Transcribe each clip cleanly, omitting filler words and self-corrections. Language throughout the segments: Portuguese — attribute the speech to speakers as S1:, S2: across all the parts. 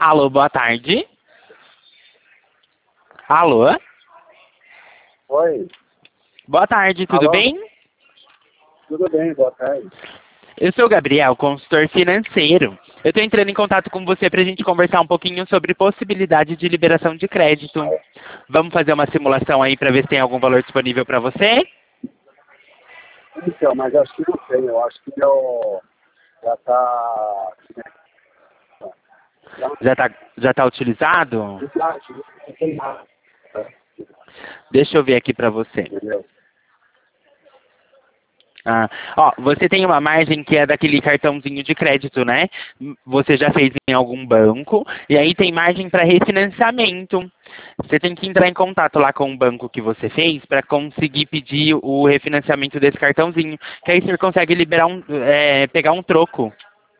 S1: Alô, boa tarde. Alô?
S2: Oi,
S1: Boa tarde, tudo
S2: alô?
S1: bem?
S2: Tudo bem, boa tarde.
S1: Eu sou o Gabriel, consultor financeiro. Eu estou entrando em contato com você para a gente conversar um pouquinho sobre possibilidade de liberação de crédito. Vamos fazer uma simulação aí para ver se tem algum valor disponível para você?
S2: Então, mas acho que não tem, eu acho que eu já tá.
S1: Já tá utilizado?
S2: Não tem nada,
S1: Deixa eu ver aqui para você.
S2: entendeu?
S1: Você tem uma margem que é daquele cartãozinho de crédito, né? Você já fez em algum banco, e aí tem margem para refinanciamento. Você tem que entrar em contato lá com o banco que você fez para conseguir pedir o refinanciamento desse cartãozinho. Que aí você consegue liberar pegar um troco.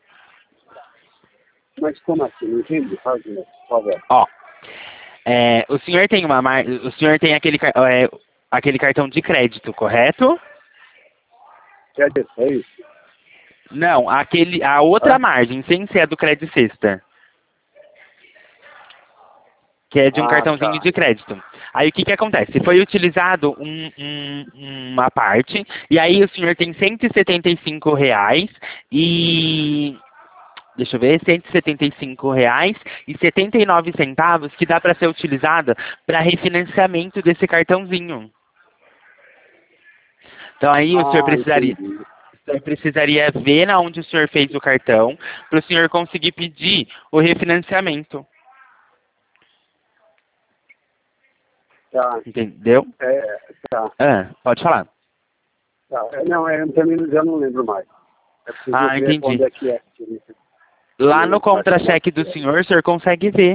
S2: Mas como assim? Não entendi, faz de novo, por favor.
S1: Ó, o senhor tem o senhor tem aquele cartão de crédito, correto?
S2: Quer dizer, é isso?
S1: Não, a outra
S2: Hã?
S1: margem, sem ser a do Crédito Sexta. Que é de um
S2: Ah,
S1: cartãozinho
S2: tá.
S1: de crédito. Aí o que que acontece? Foi utilizado uma parte, e aí o senhor tem R$ 175 e... Deixa eu ver, R$ 175,79 que dá para ser utilizada para refinanciamento desse cartãozinho. Então aí
S2: Entendi.
S1: o senhor precisaria ver na onde o senhor fez o cartão para o senhor conseguir pedir o refinanciamento.
S2: Tá.
S1: Entendeu?
S2: Tá.
S1: Pode falar.
S2: Tá. Não, eu também já não lembro mais. É preciso ver
S1: Entendi.
S2: quando é que é.
S1: Lá no
S2: Acho que
S1: contra-cheque do senhor, o senhor consegue ver.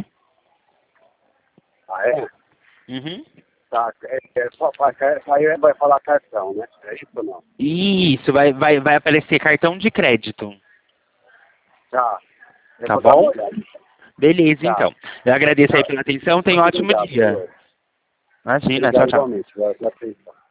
S2: Ah, é?
S1: Uhum.
S2: Tá. Aí vai falar cartão, né? É isso ou não?
S1: Isso, vai aparecer cartão de crédito.
S2: Tá. Eu
S1: Tá
S2: vou dar uma
S1: bom?
S2: olhada.
S1: Beleza,
S2: Tá.
S1: então. Eu agradeço aí
S2: Tá.
S1: pela atenção. Tenha um
S2: Muito
S1: ótimo
S2: obrigado,
S1: dia.
S2: senhor.
S1: Imagina, tchau,
S2: Obrigado
S1: tchau.
S2: igualmente pela atenção.